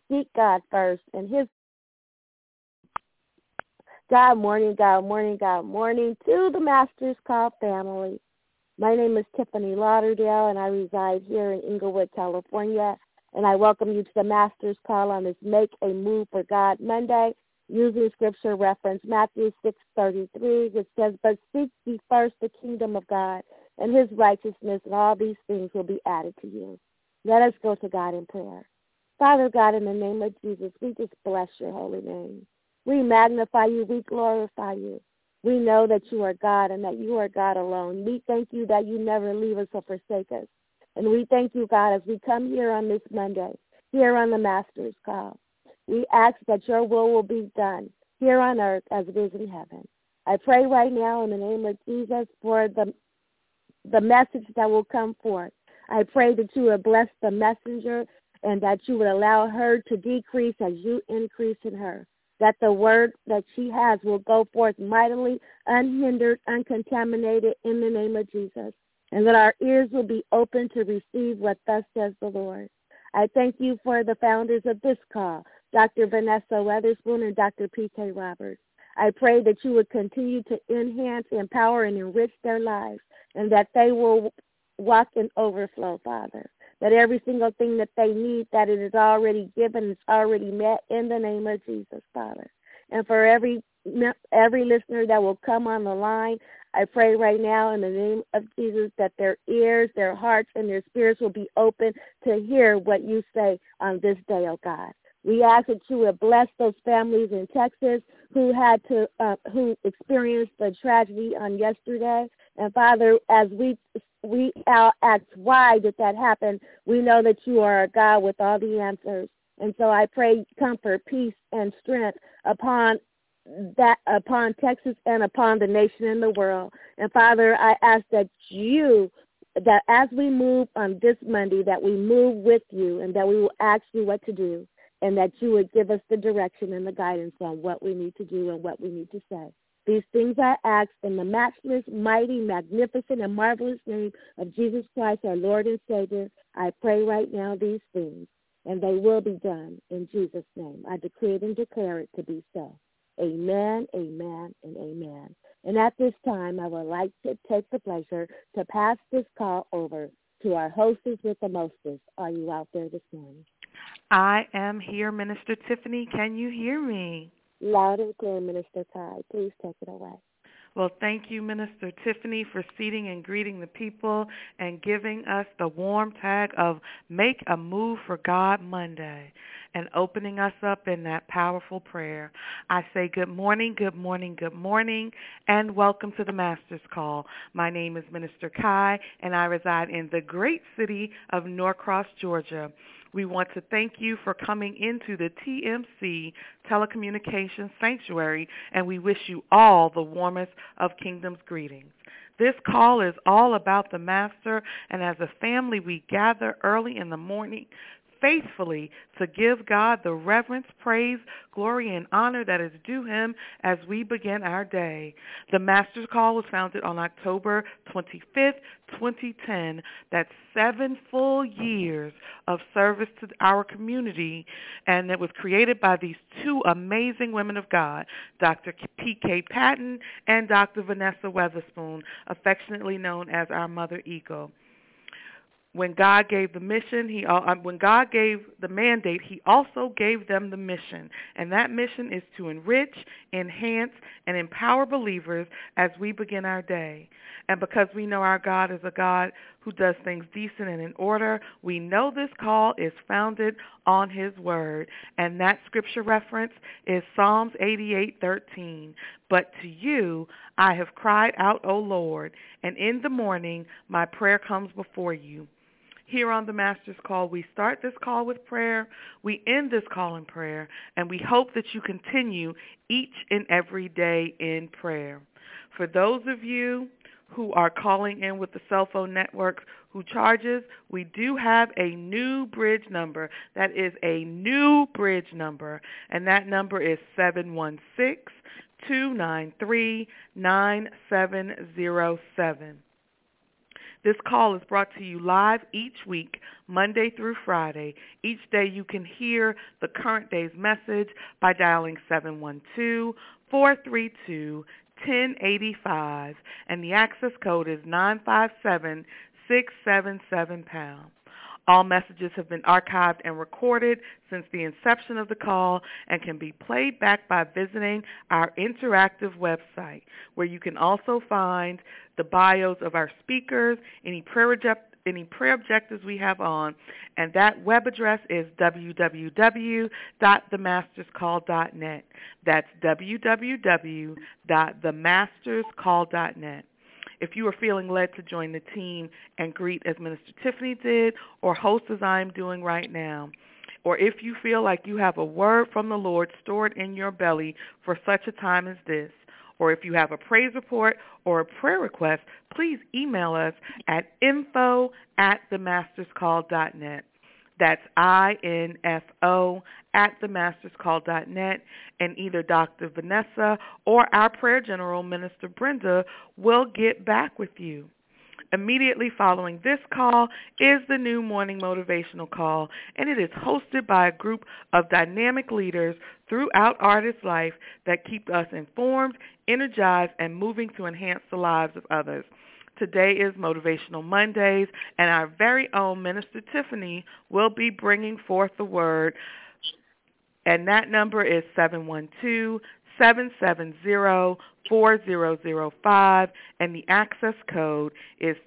seek God first and His God morning, God morning, God morning to the Masters Call family. My name is Tiffany Lauderdale, and I reside here in Inglewood, California. And I welcome you to the Masters Call on this Make a Move for God Monday, using scripture reference Matthew 6:33, which says, "But seek ye first the kingdom of God and His righteousness, and all these things will be added to you." Let us go to God in prayer. Father God, in the name of Jesus, we just bless your holy name. We magnify you. We glorify you. We know that you are God and that you are God alone. We thank you that you never leave us or forsake us. And we thank you, God, as we come here on this Monday, here on the Master's Call. We ask that your will be done here on earth as it is in heaven. I pray right now in the name of Jesus for the message that will come forth. I pray that you would bless the messenger and that you would allow her to decrease as you increase in her, that the word that she has will go forth mightily, unhindered, uncontaminated in the name of Jesus, and that our ears will be open to receive what thus says the Lord. I thank you for the founders of this call, Dr. Vanessa Weatherspoon and Dr. P.K. Roberts. I pray that you would continue to enhance, empower, and enrich their lives, and that they will walk in overflow, Father, that every single thing that they need, that it is already given, it's already met in the name of Jesus, Father. And for every listener that will come on the line, I pray right now in the name of Jesus that their ears, their hearts, and their spirits will be open to hear what you say on this day, oh God. We ask that you would bless those families in Texas who who experienced the tragedy on yesterday. And Father, as we ask why did that happen, we know that you are a God with all the answers. And so I pray comfort, peace, and strength upon Texas and upon the nation and the world. And Father, I ask that as we move on this Monday, that we move with you and that we will ask you what to do, and that you would give us the direction and the guidance on what we need to do and what we need to say. These things I ask in the matchless, mighty, magnificent, and marvelous name of Jesus Christ, our Lord and Savior. I pray right now these things, and they will be done in Jesus' name. I decree it and declare it to be so. Amen, amen, and amen. And at this time, I would like to take the pleasure to pass this call over to our hostess with the mostest. Are you out there this morning? I am here, Minister Tiffany. Can you hear me? Loud and clear, Minister Ty. Please take it away. Well, thank you, Minister Tiffany, for seating and greeting the people and giving us the warm tag of Make a Move for God Monday and opening us up in that powerful prayer. I say good morning, good morning, good morning, and welcome to the Master's Call. My name is Minister Kai, and I reside in the great city of Norcross, Georgia. We want to thank you for coming into the TMC Telecommunications Sanctuary, and we wish you all the warmest of Kingdom's greetings. This call is all about the Master, and as a family we gather early in the morning faithfully to give God the reverence, praise, glory, and honor that is due him as we begin our day. The Master's Call was founded on October 25th, 2010. That's 7 full years of service to our community, and it was created by these two amazing women of God, Dr. P.K. Patton and Dr. Vanessa Weatherspoon, affectionately known as our Mother Eagle. When God gave the when God gave the mandate, he also gave them the mission. And that mission is to enrich, enhance, and empower believers as we begin our day. And because we know our God is a God who does things decent and in order, we know this call is founded on his word. And that scripture reference is Psalms 88:13. But to you I have cried out, O Lord, and in the morning my prayer comes before you. Here on the Master's Call, we start this call with prayer, we end this call in prayer, and we hope that you continue each and every day in prayer. For those of you who are calling in with the cell phone network who charges, we do have a new bridge number. That is a new bridge number, and that number is 716-293-9707. This call is brought to you live each week, Monday through Friday. Each day you can hear the current day's message by dialing 712-432-1085, and the access code is 957-677#. All messages have been archived and recorded since the inception of the call and can be played back by visiting our interactive website, where you can also find the bios of our speakers, any prayer objectives we have on, and that web address is www.themasterscall.net. That's www.themasterscall.net. If you are feeling led to join the team and greet as Minister Tiffany did, or host as I am doing right now, or if you feel like you have a word from the Lord stored in your belly for such a time as this, or if you have a praise report or a prayer request, please email us at info@themasterscall.net. That's info@themasterscall.net, and either Dr. Vanessa or our prayer general, Minister Brenda, will get back with you. Immediately following this call is the new morning motivational call, and it is hosted by a group of dynamic leaders throughout Artist Life that keep us informed, energized, and moving to enhance the lives of others. Today is Motivational Mondays, and our very own Minister Tiffany will be bringing forth the word, and that number is 712-770-4005, and the access code is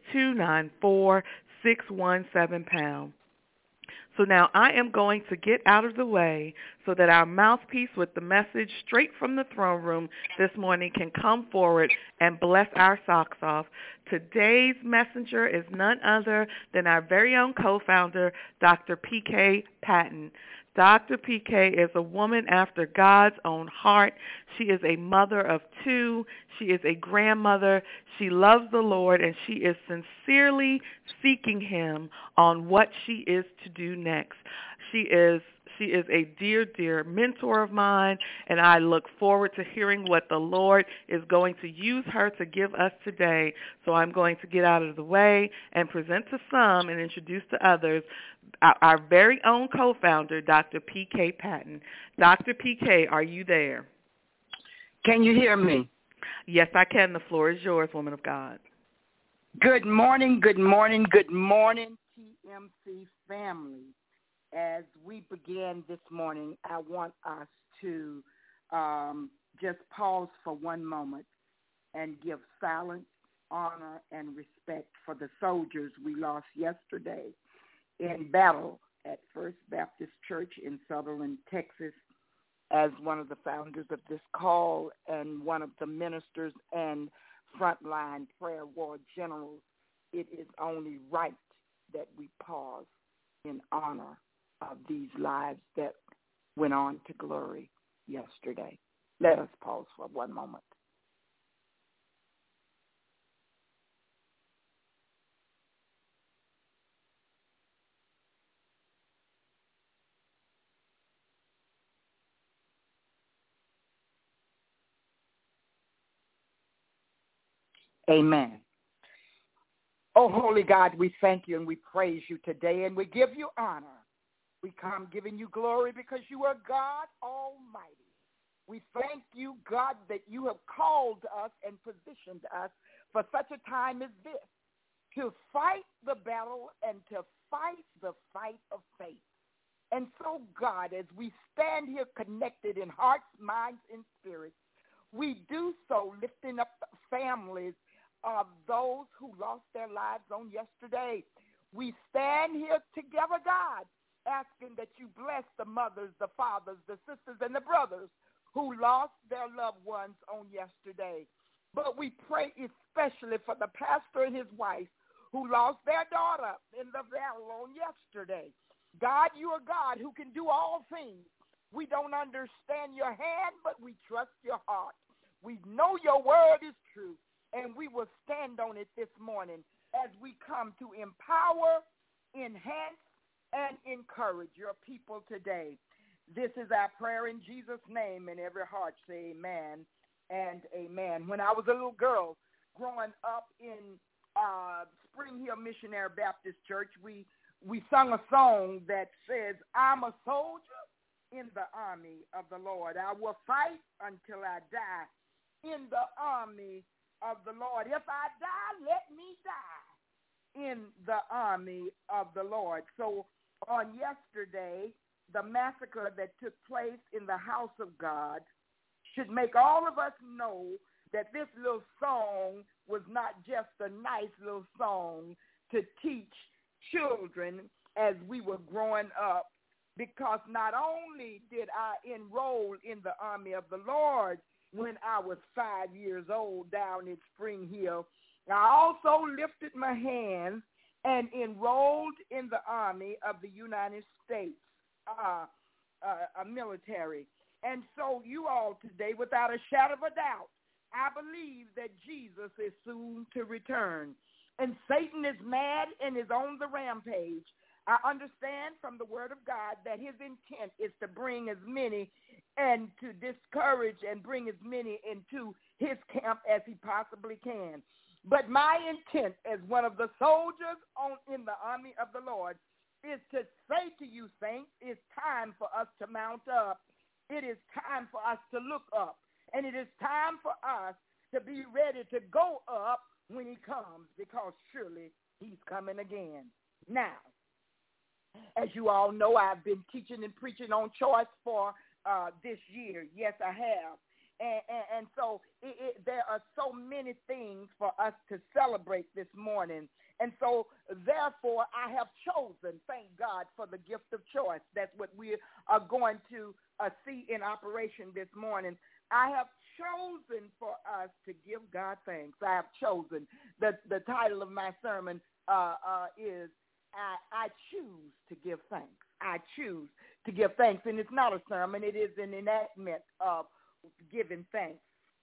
294617#. So now I am going to get out of the way so that our mouthpiece with the message straight from the throne room this morning can come forward and bless our socks off. Today's messenger is none other than our very own co-founder, Dr. P.K. Patton. Dr. P.K. is a woman after God's own heart. She is a mother of two. She is a grandmother. She loves the Lord, and she is sincerely seeking Him on what she is to do next. She is a dear, dear mentor of mine, and I look forward to hearing what the Lord is going to use her to give us today. So I'm going to get out of the way and present to some and introduce to others our very own co-founder, Dr. P.K. Patton. Dr. P.K., are you there? Can you hear me? Yes, I can. The floor is yours, woman of God. Good morning, good morning, good morning, TMC family. As we begin this morning, I want us to just pause for one moment and give silence, honor, and respect for the soldiers we lost yesterday in battle at First Baptist Church in Sutherland, Texas. As one of the founders of this call and one of the ministers and frontline prayer war generals, it is only right that we pause in honor of these lives that went on to glory yesterday. Let us pause for one moment. Amen. Oh, holy God, we thank you and we praise you today, and we give you honor. We come giving you glory because you are God Almighty. We thank you, God, that you have called us and positioned us for such a time as this, to fight the battle and to fight the fight of faith. And so, God, as we stand here connected in hearts, minds, and spirits, we do so lifting up the families of those who lost their lives on yesterday. We stand here together, God, asking that you bless the mothers, the fathers, the sisters, and the brothers who lost their loved ones on yesterday. But we pray especially for the pastor and his wife who lost their daughter in the battle on yesterday. God, you are God who can do all things. We don't understand your hand, but we trust your heart. We know your word is true, and we will stand on it this morning as we come to empower, enhance, and encourage your people today. This is our prayer in Jesus' name, and every heart say amen and amen. When I was a little girl growing up in Spring Hill Missionary Baptist Church, we sung a song that says, I'm a soldier in the army of the Lord. I will fight until I die in the army of the Lord. If I die, let me die in the army of the Lord. So on yesterday, the massacre that took place in the house of God should make all of us know that this little song was not just a nice little song to teach children as we were growing up, because not only did I enroll in the army of the Lord when I was 5 years old down in Spring Hill, I also lifted my hands and enrolled in the army of the United States military. And so you all today, without a shadow of a doubt, I believe that Jesus is soon to return. And Satan is mad and is on the rampage. I understand from the word of God that his intent is to bring as many and to discourage and bring as many into his camp as he possibly can. But my intent as one of the soldiers in the army of the Lord is to say to you, saints, it's time for us to mount up. It is time for us to look up. And it is time for us to be ready to go up when he comes, because surely he's coming again. Now, as you all know, I've been teaching and preaching on choice for this year. Yes, I have. And so there are so many things for us to celebrate this morning. And so, therefore, I have chosen, thank God for the gift of choice. That's what we are going to see in operation this morning. I have chosen for us to give God thanks. I have chosen. The title of my sermon is I choose to give thanks. I choose to give thanks. And it's not a sermon. It is an enactment of giving thanks.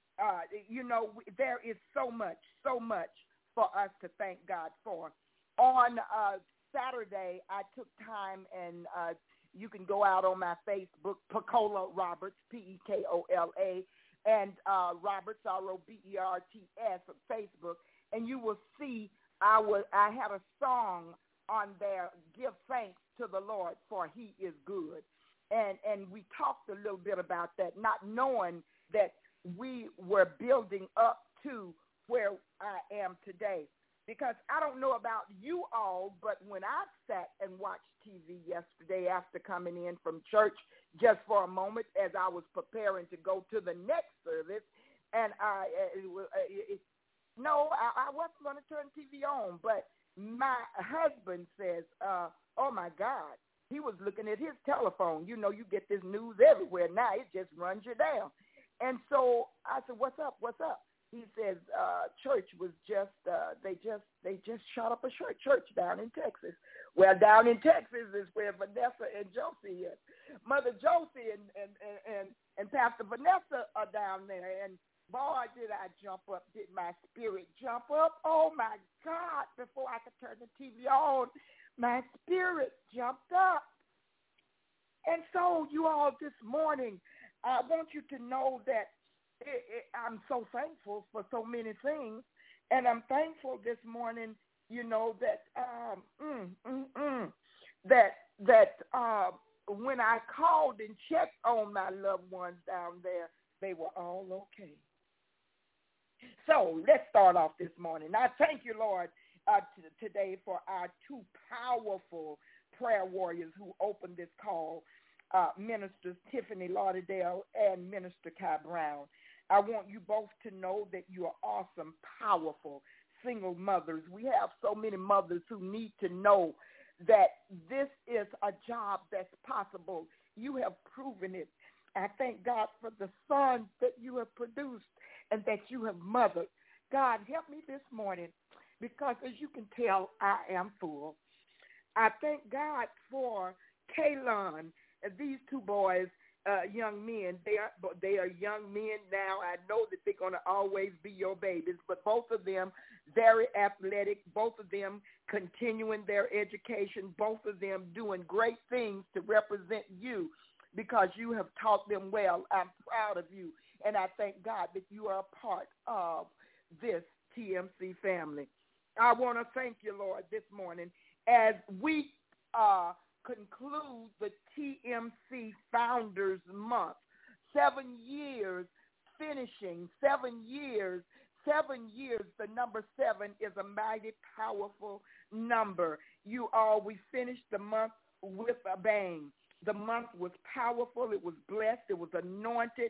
There is so much for us to thank God for. On Saturday, I took time and you can go out on my Facebook, Pekola Roberts, Pekola, and Roberts, Roberts, Facebook, and you will see I had a song on there, Give Thanks to the Lord, for he is good. And we talked a little bit about that, not knowing that we were building up to where I am today. Because I don't know about you all, but when I sat and watched TV yesterday after coming in from church just for a moment as I was preparing to go to the next service, and I wasn't going to turn TV on, but my husband says, oh, my God. He was looking at his telephone. You know, you get this news everywhere now. It just runs you down. And so I said, what's up? He says, church was just, they just shot up a church down in Texas. Well, down in Texas is where Vanessa and Josie is. Mother Josie and Pastor Vanessa are down there. And boy, did I jump up. Did my spirit jump up? Oh, my God. Before I could turn the TV on, my spirit jumped up. And so you all this morning, I want you to know that I'm so thankful for so many things. And I'm thankful this morning, that when I called and checked on my loved ones down there, they were all okay. So let's start off this morning. I thank you, Lord, today for our two powerful prayer warriors who opened this call, Ministers Tiffany Lauderdale and Minister Kai Brown. I want you both to know that you are awesome, powerful, single mothers. We have so many mothers who need to know that this is a job that's possible. You have proven it. I thank God for the sons that you have produced and that you have mothered. God, help me this morning, because as you can tell, I am full. I thank God for Kaylon. These two boys, young men, they are young men now. I know that they're going to always be your babies, but both of them very athletic, both of them continuing their education, both of them doing great things to represent you because you have taught them well. I'm proud of you, and I thank God that you are a part of this TMC family. I want to thank you, Lord, this morning as we conclude the TMC Founders Month. 7 years finishing, 7 years. 7 years, the number 7 is a mighty powerful number. You all, we finished the month with a bang. The month was powerful. It was blessed. It was anointed.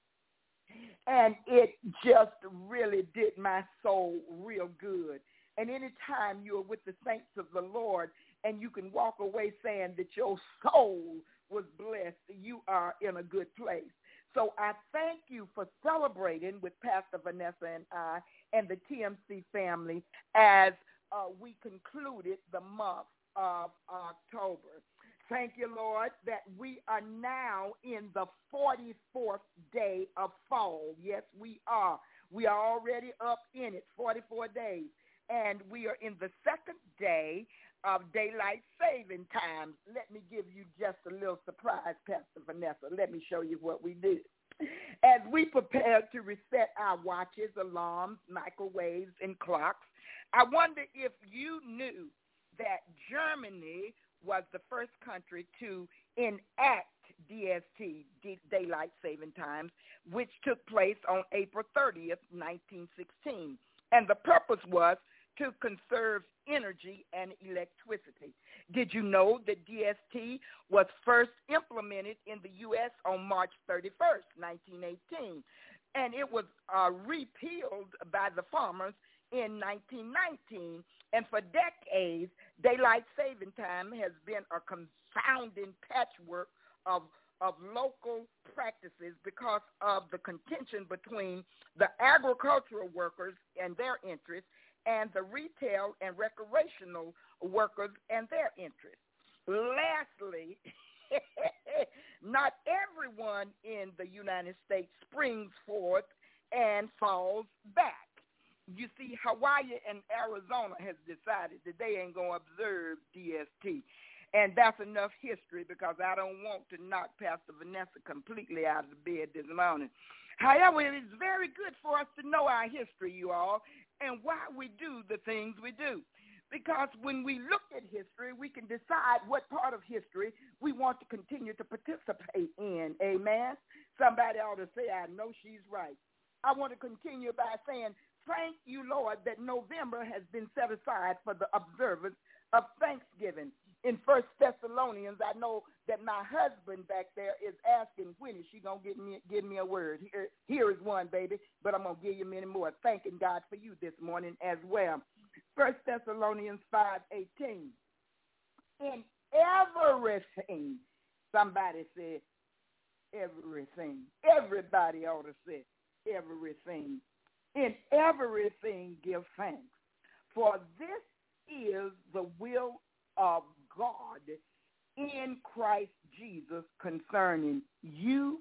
And it just really did my soul real good. And anytime you're with the saints of the Lord and you can walk away saying that your soul was blessed, you are in a good place. So I thank you for celebrating with Pastor Vanessa and I and the TMC family as we concluded the month of October. Thank you, Lord, that we are now in the 44th day of fall. Yes, we are. We are already up in it, 44 days. And we are in the second day of daylight saving time. Let me give you just a little surprise, Pastor Vanessa. Let me show you what we do. As we prepare to reset our watches, alarms, microwaves, and clocks, I wonder if you knew that Germany was the first country to enact DST, daylight saving times, which took place on April 30th, 1916. And the purpose was to conserve energy and electricity. Did you know that DST was first implemented in the U.S. on March 31st, 1918, and it was repealed by the farmers in 1919, and for decades, daylight saving time has been a confounding patchwork of local practices because of the contention between the agricultural workers and their interests and the retail and recreational workers and their interests. Lastly, not everyone in the United States springs forth and falls back. You see, Hawaii and Arizona has decided that they ain't going to observe DST. And that's enough history because I don't want to knock Pastor Vanessa completely out of the bed this morning. However, it is very good for us to know our history, you all, and why we do the things we do. Because when we look at history, we can decide what part of history we want to continue to participate in. Amen? Somebody ought to say, I know she's right. I want to continue by saying, thank you, Lord, that November has been set aside for the observance of Thanksgiving. In 1 Thessalonians, I know that my husband back there is asking, when is she going to give me a word? Here is one, baby, but I'm going to give you many more. Thanking God for you this morning as well. 1 Thessalonians 5:18. In everything, somebody said everything. Everybody ought to say everything. In everything give thanks, for this is the will of God in Christ Jesus concerning you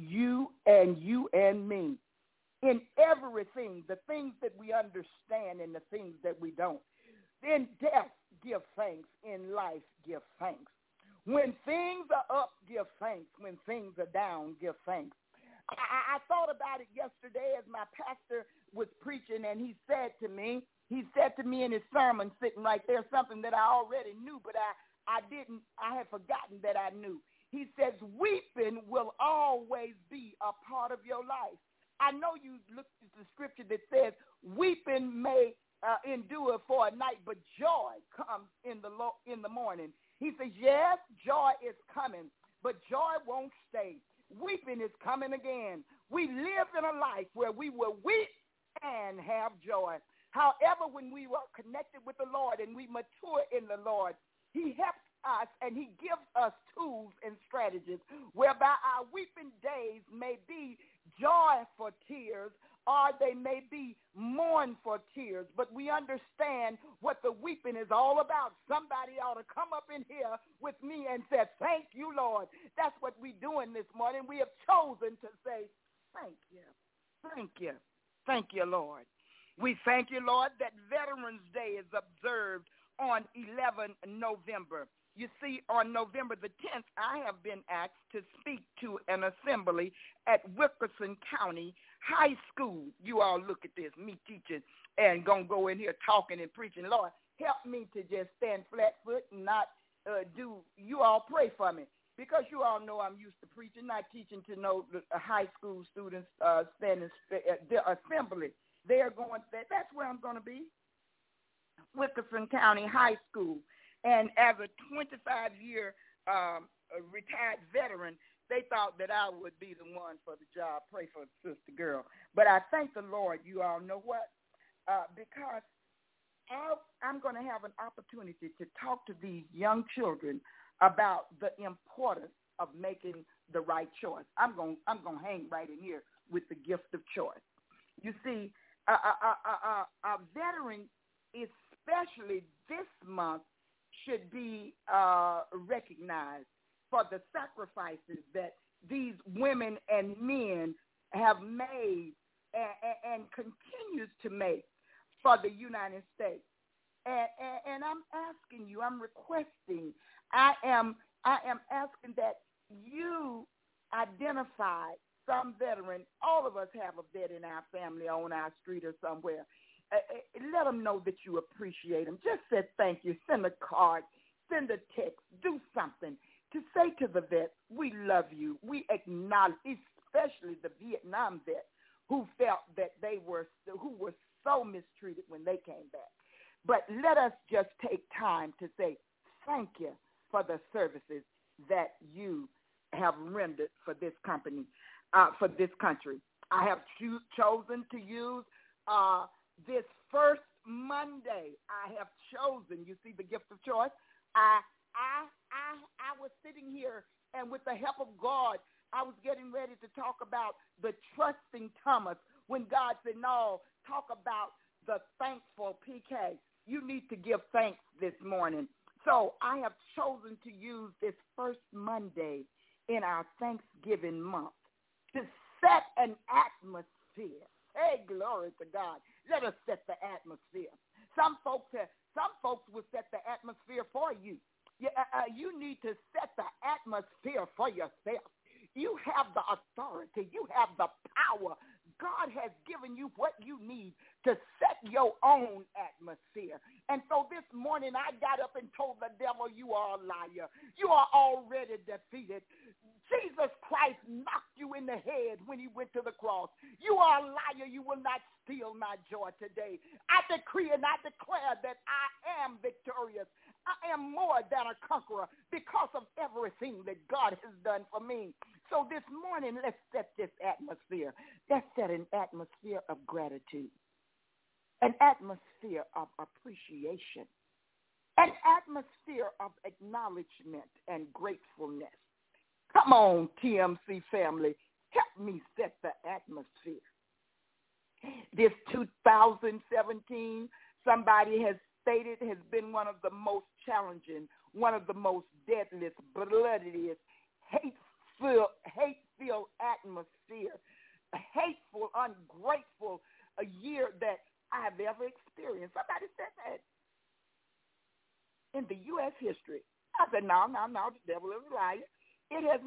and me. In everything, the things that we understand and the things that we don't. In death, give thanks. In life, give thanks. When things are up, give thanks. When things are down, give thanks. I thought about it yesterday as my pastor was preaching, and he said to me in his sermon sitting right there something that I already knew, but I had forgotten that I knew. He says, weeping will always be a part of your life. I know you looked at the scripture that says, weeping may endure for a night, but joy comes in the morning. He says, yes, joy is coming, but joy won't stay. Weeping is coming again. We live in a life where we will weep and have joy. However, when we were connected with the Lord and we mature in the Lord, he helps us and he gives us tools and strategies whereby our weeping days may be joy for tears or they may be mourn for tears. But we understand what the weeping is all about. Somebody ought to come up in here with me and say, thank you, Lord. That's what we're doing this morning. We have chosen to say, thank you. Thank you. Thank you, Lord. We thank you, Lord, that Veterans Day is observed on 11 November. You see, on November the 10th, I have been asked to speak to an assembly at Wilkerson County High School. You all look at this, me teaching and going to go in here talking and preaching. Lord, help me to just stand flat foot and not you all pray for me. Because you all know I'm used to preaching, not teaching to no high school students standing the assembly. They're going. That's where I'm going to be, Wilkinson County High School. And as a 25-year retired veteran, they thought that I would be the one for the job. Pray for Sister Girl. But I thank the Lord. You all know what? Because I'm going to have an opportunity to talk to these young children about the importance of making the right choice. I'm going to hang right in here with the gift of choice. You see, a veteran, especially this month, should be recognized for the sacrifices that these women and men have made and continues to make for the United States. And I'm asking you, I'm requesting, I am asking that you identify some veteran. All of us have a vet in our family, on our street or somewhere. Let them know that you appreciate them. Just say thank you. Send a card. Send a text. Do something to say to the vet, we love you. We acknowledge, especially the Vietnam vet who felt that who were so mistreated when they came back. But let us just take time to say thank you for the services that you have rendered for this company, for this country. I have chosen to use this first Monday. I have chosen, you see the gift of choice. I was sitting here, and with the help of God, I was getting ready to talk about the trusting Thomas when God said, no, talk about the thankful PK. You need to give thanks this morning. So I have chosen to use this first Monday in our Thanksgiving month to set an atmosphere. Hey, glory to God. Let us set the atmosphere. Some folks will set the atmosphere for you. You need to set the atmosphere for yourself. You have the authority. You have the power. God has given you what you need to set your own atmosphere. And so this morning I got up and told the devil, you are a liar. You are already defeated. Jesus Christ knocked you in the head when he went to the cross. You are a liar. You will not steal my joy today. I decree and I declare that I am victorious. I am more than a conqueror because of everything that God has done for me. So this morning, let's set this atmosphere. Let's set an atmosphere of gratitude, an atmosphere of appreciation, an atmosphere of acknowledgement and gratefulness. Come on, TMC family, help me set the atmosphere. This 2017, somebody has stated, has been one of the most challenging, one of the most deadliest, bloodiest, hate-filled atmosphere, a hateful, ungrateful, a year that I have ever experienced. Somebody said that in the U.S. history. I said, no, the devil is a liar. It has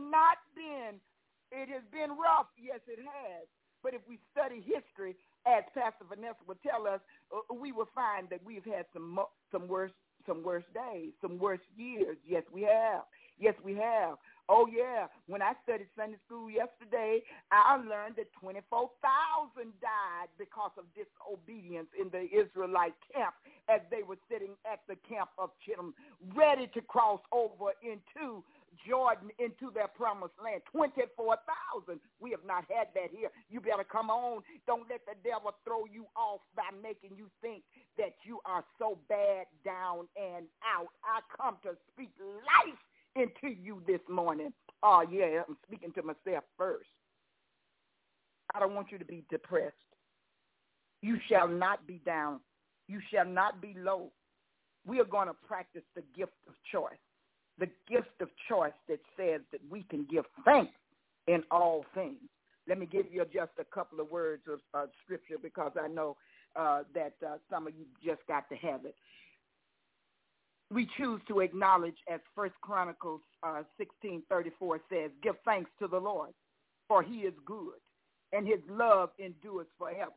been rough. Yes, it has. But if we study history, as Pastor Vanessa would tell us, we will find that we've had some worse days, some worse years. Yes, we have. Yes, we have. Oh, yeah. When I studied Sunday school yesterday, I learned that 24,000 died because of disobedience in the Israelite camp as they were sitting at the camp of Chittim, ready to cross over into Jordan, into their promised land. 24,000. We have not had that here. You better come on. Don't let the devil throw you off by making you think that you are so bad down and out. I come to speak life into you this morning. Oh, yeah, I'm speaking to myself first. I don't want you to be depressed. You shall not be down. You shall not be low. We are going to practice the gift of choice. The gift of choice that says that we can give thanks in all things. Let me give you just a couple of words of scripture because I know that some of you just got to have it. We choose to acknowledge, as 1 Chronicles 16:34 says, give thanks to the Lord, for he is good, and his love endures forever.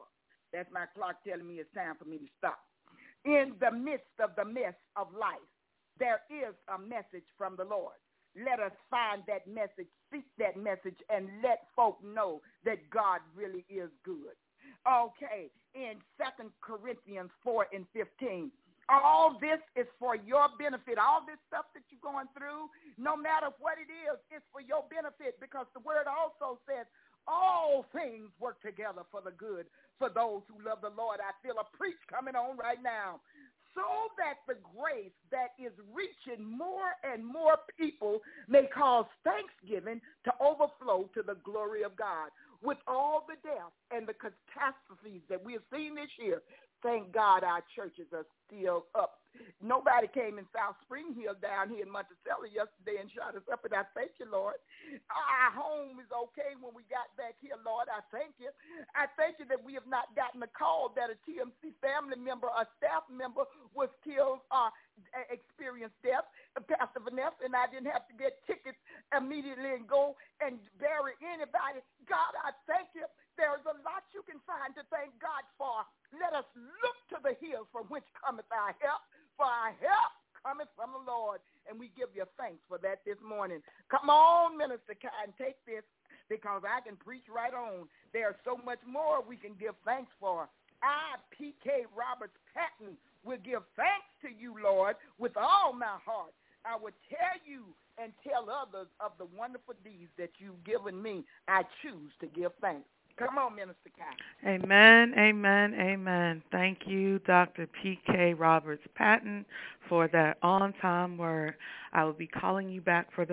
That's my clock telling me it's time for me to stop. In the midst of the mess of life, there is a message from the Lord. Let us find that message, seek that message, and let folk know that God really is good. Okay, in 2 Corinthians 4 and 15, all this is for your benefit. All this stuff that you're going through, no matter what it is, it's for your benefit, because the word also says all things work together for the good for those who love the Lord. I feel a preach coming on right now. So that the grace that is reaching more and more people may cause thanksgiving to overflow to the glory of God. With all the death and the catastrophes that we have seen this year, thank God our churches are still up. Nobody came in South Spring Hill down here in Monticello yesterday and shot us up, and I thank you, Lord. Our home is okay when we got back here, Lord. I thank you. I thank you that we have not gotten a call that a TMC family member, a staff member was killed or experienced death. Pastor Vanessa and I didn't have to get tickets immediately and go and bury anybody. God, I thank you. There's a lot you can find to thank God for. Let us look to the hills from which cometh our help, for our help cometh from the Lord. And we give you thanks for that this morning. Come on, Minister Kai, and take this, because I can preach right on. There's so much more we can give thanks for. I, P.K. Roberts Patton, will give thanks to you, Lord, with all my heart. I will tell you and tell others of the wonderful deeds that you've given me. I choose to give thanks. Come on, Minister Kai. Amen, amen, amen. Thank you, Dr. P.K. Roberts Patton, for that on-time word. I will be calling you back for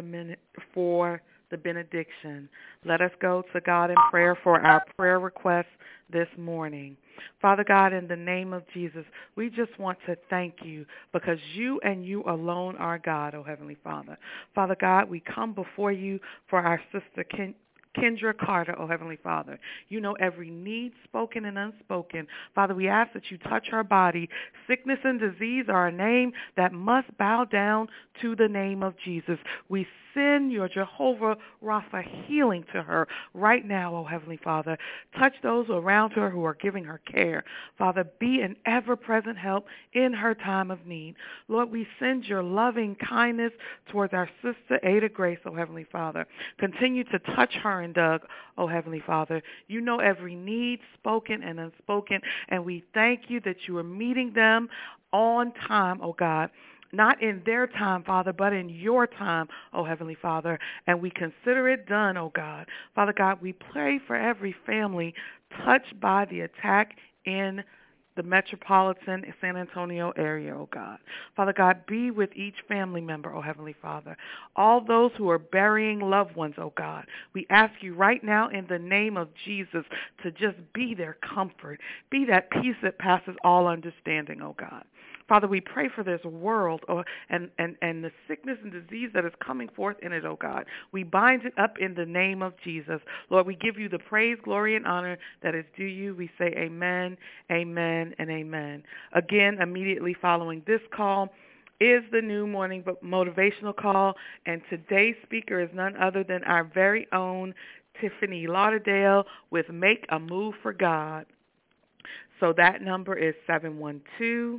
the benediction. Let us go to God in prayer for our prayer requests this morning. Father God, in the name of Jesus, we just want to thank you, because you and you alone are God, oh Heavenly Father. Father God, we come before you for our sister Kendra Carter, oh Heavenly Father. You know every need, spoken and unspoken. Father, we ask that you touch her body. Sickness and disease are a name that must bow down to the name of Jesus. We send your Jehovah Rapha healing to her right now, oh Heavenly Father. Touch those around her who are giving her care. Father, be an ever-present help in her time of need. Lord, we send your loving kindness towards our sister Ada Grace, oh Heavenly Father. Continue to touch her and Doug, oh Heavenly Father. You know every need, spoken and unspoken, and we thank you that you are meeting them on time, oh God. Not in their time, Father, but in your time, oh Heavenly Father. And we consider it done, oh God. Father God, we pray for every family touched by the attack in the metropolitan San Antonio area, oh God. Father God, be with each family member, oh Heavenly Father. All those who are burying loved ones, oh God, we ask you right now in the name of Jesus to just be their comfort. Be that peace that passes all understanding, oh God. Father, we pray for this world and the sickness and disease that is coming forth in it, oh God. We bind it up in the name of Jesus. Lord, we give you the praise, glory, and honor that is due you. We say amen, amen, and amen. Again, immediately following this call is the new morning motivational call, and today's speaker is none other than our very own Tiffany Lauderdale with Make a Move for God. So that number is 712.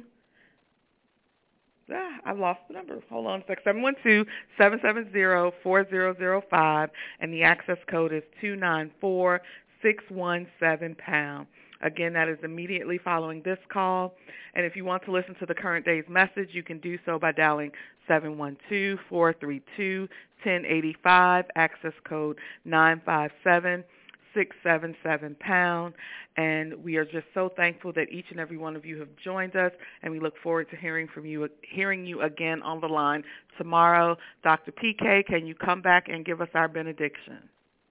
I lost the number. Hold on a sec. 712-770-4005, and the access code is 294617#. Again, that is immediately following this call. And if you want to listen to the current day's message, you can do so by dialing 712-432-1085, access code 957. 677#, and we are just so thankful that each and every one of you have joined us, and we look forward to hearing you again on the line tomorrow. Dr. PK, can you come back and give us our benediction?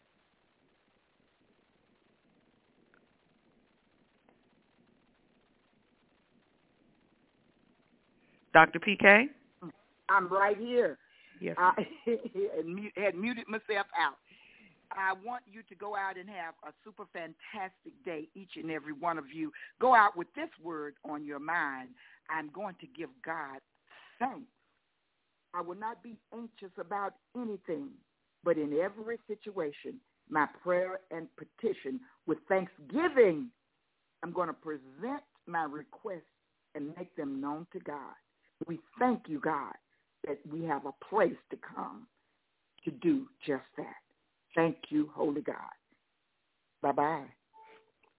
Dr. PK? I'm right here. Yes. I had muted myself out. I want you to go out and have a super fantastic day, each and every one of you. Go out with this word on your mind. I'm going to give God thanks. I will not be anxious about anything, but in every situation, my prayer and petition with thanksgiving, I'm going to present my requests and make them known to God. We thank you, God, that we have a place to come to do just that. Thank you, Holy God. Bye-bye.